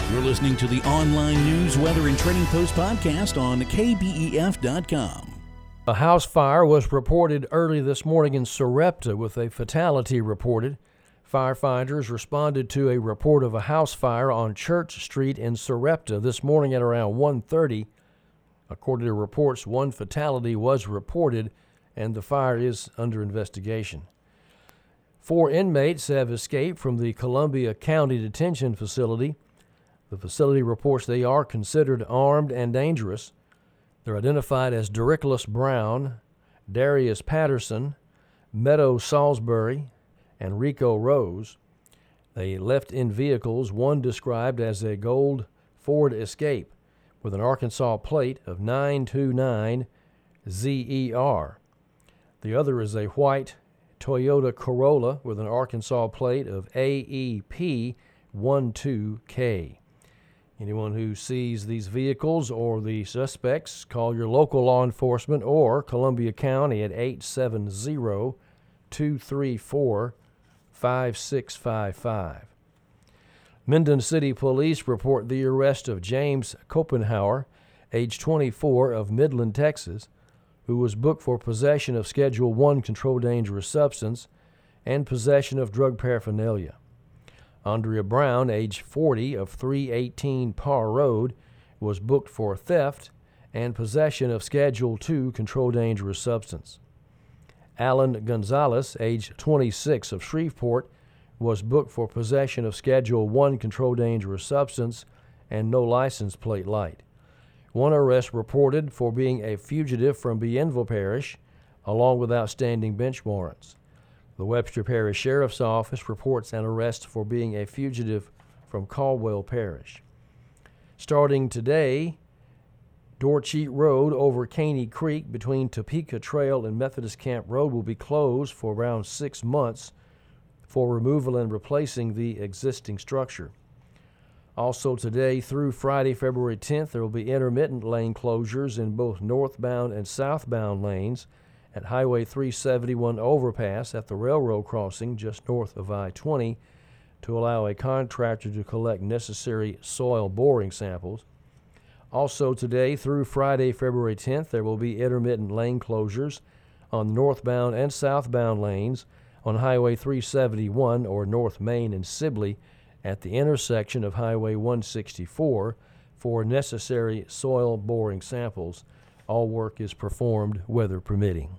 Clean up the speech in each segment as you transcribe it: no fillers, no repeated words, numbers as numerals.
You're listening to the online news, weather, and trading post podcast on KBEF.com. A house fire was reported early this morning in Sarepta with a fatality reported. Firefighters responded to a report of a house fire on Church Street in Sarepta this morning at around 1:30. According to reports, one fatality was reported and the fire is under investigation. 4 inmates have escaped from the Columbia County Detention Facility. The facility reports they are considered armed and dangerous. They're identified as Dericklus Brown, Darius Patterson, Meadow Salisbury, and Rico Rose. They left in vehicles, one described as a gold Ford Escape with an Arkansas plate of 929 ZER. The other is a white Toyota Corolla with an Arkansas plate of AEP 12K. Anyone who sees these vehicles or the suspects, call your local law enforcement or Columbia County at 870-234-5655. Minden City Police report the arrest of James Kopenhauer, age 24, of Midland, Texas, who was booked for possession of Schedule I controlled dangerous substance and possession of drug paraphernalia. Andrea Brown, age 40, of 318 Parr Road, was booked for theft and possession of Schedule II controlled dangerous substance. Alan Gonzalez, age 26, of Shreveport, was booked for possession of Schedule I controlled dangerous substance and no license plate light. One arrest reported for being a fugitive from Bienville Parish, along with outstanding bench warrants. The Webster Parish Sheriff's Office reports an arrest for being a fugitive from Caldwell Parish. Starting today, Dorcheat Road over Caney Creek between Topeka Trail and Methodist Camp Road will be closed for around 6 months for removal and replacing the existing structure. Also today through Friday, February 10th, there will be intermittent lane closures in both northbound and southbound lanes at Highway 371 overpass at the railroad crossing just north of I-20 to allow a contractor to collect necessary soil boring samples. Also today through Friday, February 10th, there will be intermittent lane closures on northbound and southbound lanes on Highway 371 or North Main and Sibley at the intersection of Highway 164 for necessary soil boring samples. All work is performed weather permitting.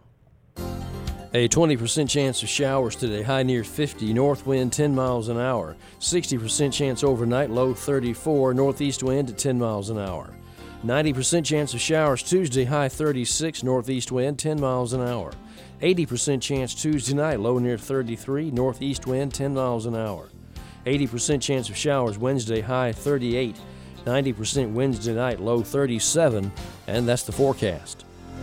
A 20% chance of showers today, high near 50, north wind 10 miles an hour. 60% chance overnight, low 34, northeast wind at 10 miles an hour. 90% chance of showers Tuesday, high 36, northeast wind 10 miles an hour. 80% chance Tuesday night, low near 33, northeast wind 10 miles an hour. 80% chance of showers Wednesday, high 38. 90% Wednesday night, low 37, and that's the forecast.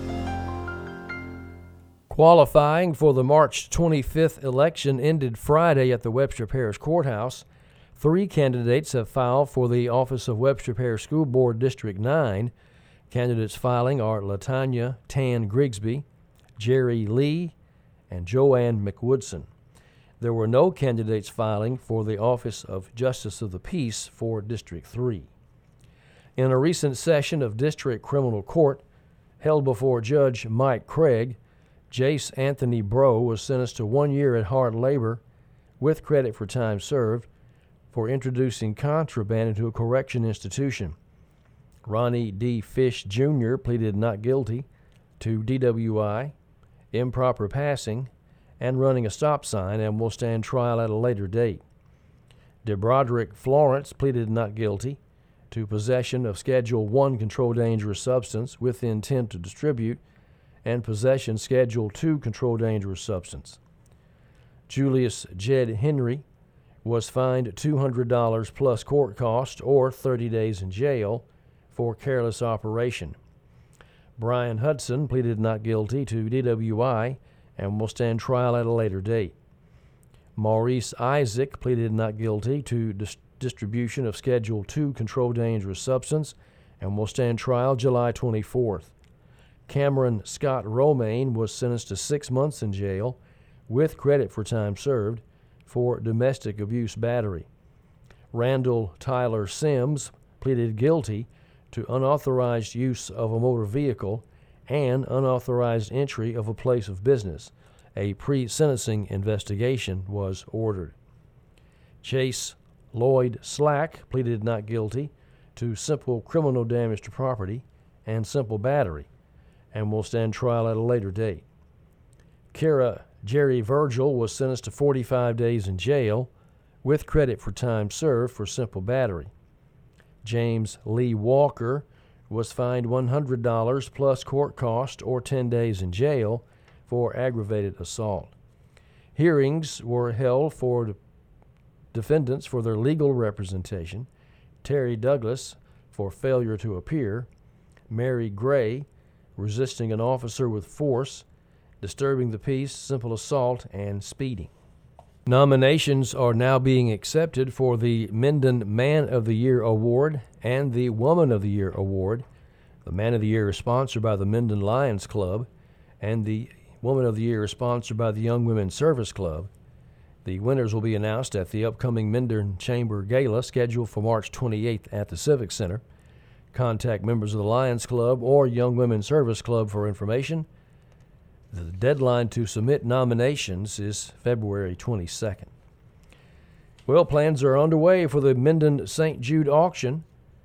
Qualifying for the March 25th election ended Friday at the Webster Parish Courthouse. 3 candidates have filed for the office of Webster Parish School Board District 9. Candidates filing are Latanya Tan Grigsby, Jerry Lee, and Joanne McWoodson. There were no candidates filing for the office of Justice of the Peace for District 3. In a recent session of District Criminal Court held before Judge Mike Craig, Jace Anthony Breaux was sentenced to 1 year at hard labor with credit for time served for introducing contraband into a correction institution. Ronnie D. Fish Jr. pleaded not guilty to DWI, improper passing, and running a stop sign and will stand trial at a later date. DeBroderick Florence pleaded not guilty to possession of Schedule I controlled dangerous substance with the intent to distribute and possession Schedule II controlled dangerous substance. Julius Jed Henry was fined $200 plus court costs or 30 days in jail for careless operation. Brian Hudson pleaded not guilty to DWI and will stand trial at a later date. Maurice Isaac pleaded not guilty to distribution of Schedule II controlled dangerous substance and will stand trial July 24th. Cameron Scott Romaine was sentenced to 6 months in jail with credit for time served for domestic abuse battery. Randall Tyler Sims pleaded guilty to unauthorized use of a motor vehicle and unauthorized entry of a place of business. A pre-sentencing investigation was ordered. Chase Lloyd Slack pleaded not guilty to simple criminal damage to property and simple battery and will stand trial at a later date. Kara Jerry Virgil was sentenced to 45 days in jail with credit for time served for simple battery. James Lee Walker was fined $100 plus court cost or 10 days in jail for aggravated assault. Hearings were held for defendants for their legal representation: Terry Douglas for failure to appear, Mary Gray resisting an officer with force, disturbing the peace, simple assault, and speeding. Nominations are now being accepted for the Minden Man of the Year Award and the Woman of the Year Award. The Man of the Year is sponsored by the Minden Lions Club, and the Woman of the Year is sponsored by the Young Women's Service Club. The winners will be announced at the upcoming Minden Chamber Gala scheduled for March 28th at the Civic Center. Contact members of the Lions Club or Young Women's Service Club for information. The deadline to submit nominations is February 22nd. Well, plans are underway for the Minden St. Jude auction.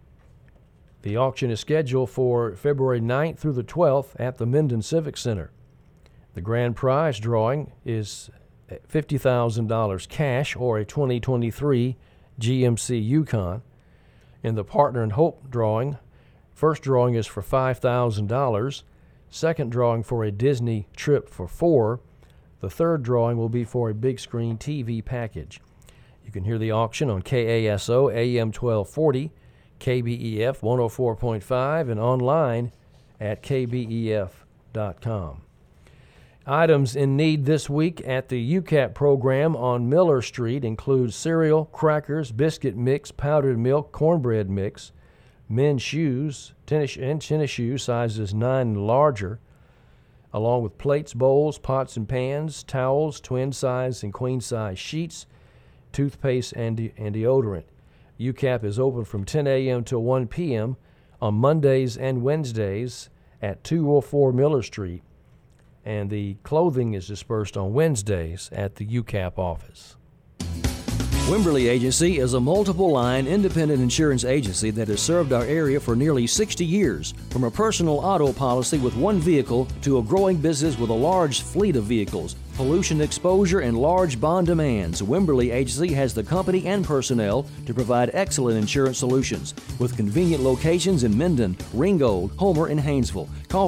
The auction is scheduled for February 9th through the 12th at the Minden Civic Center. The grand prize drawing is $50,000 cash or a 2023 GMC Yukon. In the Partner in Hope drawing, first drawing is for $5,000. Second drawing for a Disney trip for $4,000. The third drawing will be for a big screen TV package. You can hear the auction on KASO AM 1240, KBEF 104.5, and online at kbef.com. Items in need this week at the UCAP program on Miller Street include cereal, crackers, biscuit mix, powdered milk, cornbread mix, men's shoes, tennis shoes sizes 9 and larger, along with plates, bowls, pots and pans, towels, twin size and queen size sheets, toothpaste, and deodorant. UCAP is open from 10 a.m. to 1 p.m. on Mondays and Wednesdays at 204 Miller Street, and the clothing is dispersed on Wednesdays at the UCAP office. Wimberly Agency is a multiple-line independent insurance agency that has served our area for nearly 60 years. From a personal auto policy with one vehicle to a growing business with a large fleet of vehicles, pollution exposure, and large bond demands, Wimberly Agency has the company and personnel to provide excellent insurance solutions with convenient locations in Minden, Ringgold, Homer, and Haynesville. Call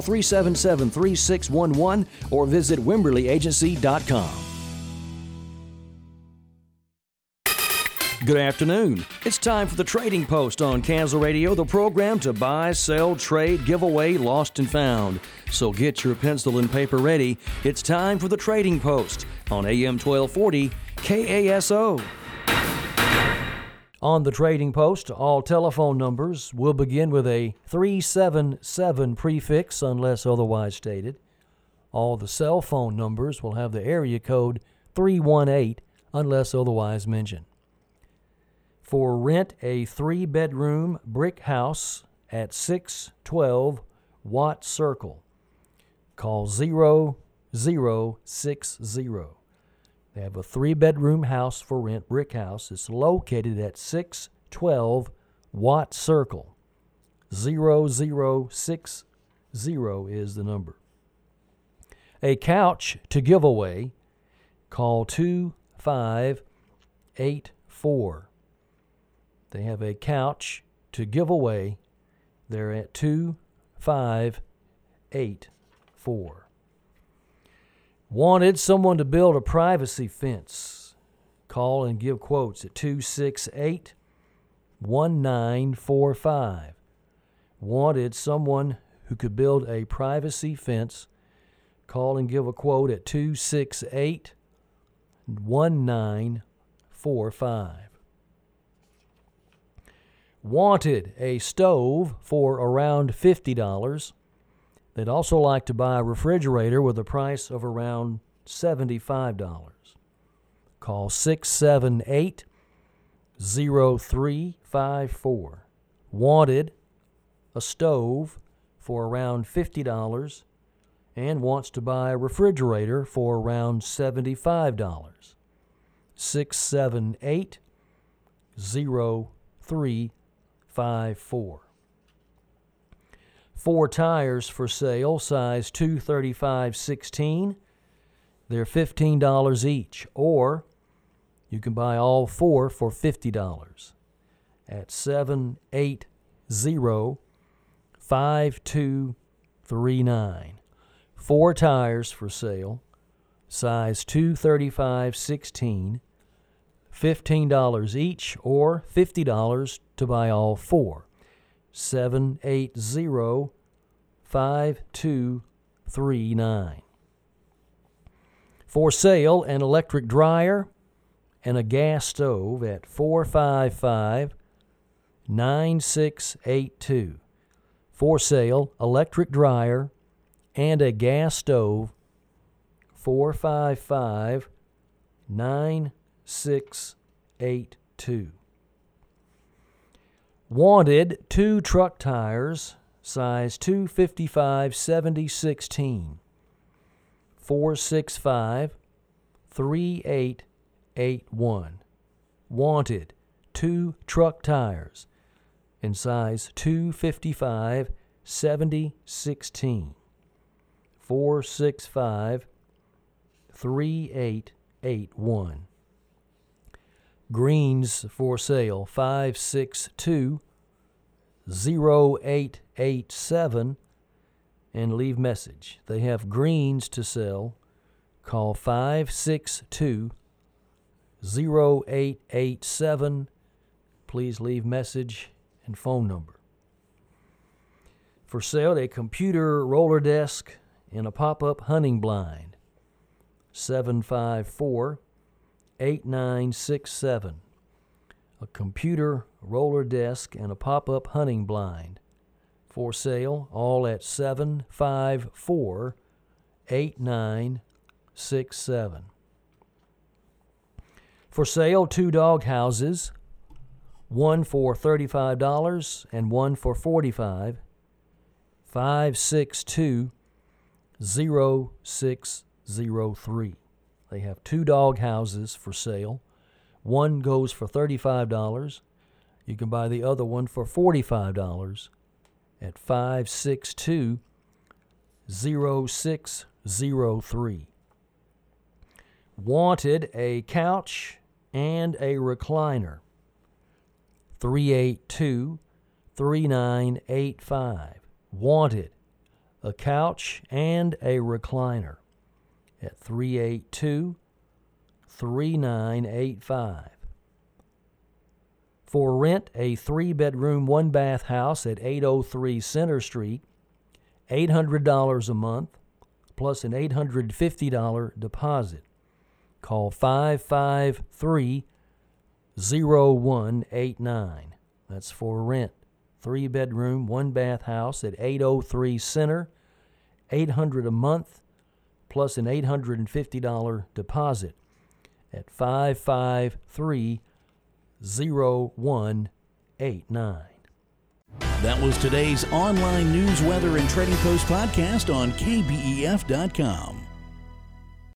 377-3611 or visit WimberlyAgency.com. Good afternoon. It's time for the Trading Post on Kansas Radio, the program to buy, sell, trade, give away, lost and found. So get your pencil and paper ready. It's time for the Trading Post on AM 1240 KASO. On the Trading Post, all telephone numbers will begin with a 377 prefix unless otherwise stated. All the cell phone numbers will have the area code 318 unless otherwise mentioned. For rent a 3-bedroom brick house at 612 Watt Circle, call 0060. They have a 3-bedroom house for rent brick house. It's located at 612 Watt Circle. 0060 is the number. A couch to give away, call 2584. They have a couch to give away. They're at 2584. Wanted someone to build a privacy fence. Call and give quotes at 268-1945. Wanted someone who could build a privacy fence. Call and give a quote at 268-1945. Wanted a stove for around $50. They'd also like to buy a refrigerator with a price of around $75. Call 0354. Wanted a stove for around $50 and wants to buy a refrigerator for around $75. 678-0354. 4 tires for sale, size 235/16. They're $15 each, or you can buy all 4 for $50 at 780-5239. 4 tires for sale, size 235/16, $15 each, or $50 to buy all 4. 780-5239. For sale, an electric dryer and a gas stove at 455-9682. For sale, electric dryer and a gas stove, 455-9682. Wanted 2 truck tires, size 255/70/16. 465-3881. Wanted 2 truck tires in size 255/70/16. 465-3881. Greens for sale, 562-0887, and leave message. They have greens to sell. Call 562-0887. Please leave message and phone number. For sale, a computer roller desk and a pop-up hunting blind, 754-8967. A computer roller desk and a pop-up hunting blind. For sale, all at 754-8967. For sale, 2 dog houses, one for $35 and one for $45. 562-0603. They have 2 dog houses for sale. One goes for $35. You can buy the other one for $45 at 562-0603. Wanted a couch and a recliner, 382-3985. Wanted a couch and a recliner at 382-3985. For rent, a 3-bedroom, 1-bath house at 803 Center Street, $800 a month, plus an $850 deposit. Call 553-0189. That's for rent. 3-bedroom, 1-bath house at 803 Center, $800 a month, plus an $850 deposit at 553-0189. That was today's online news, weather, and trading post podcast on KBEF.com.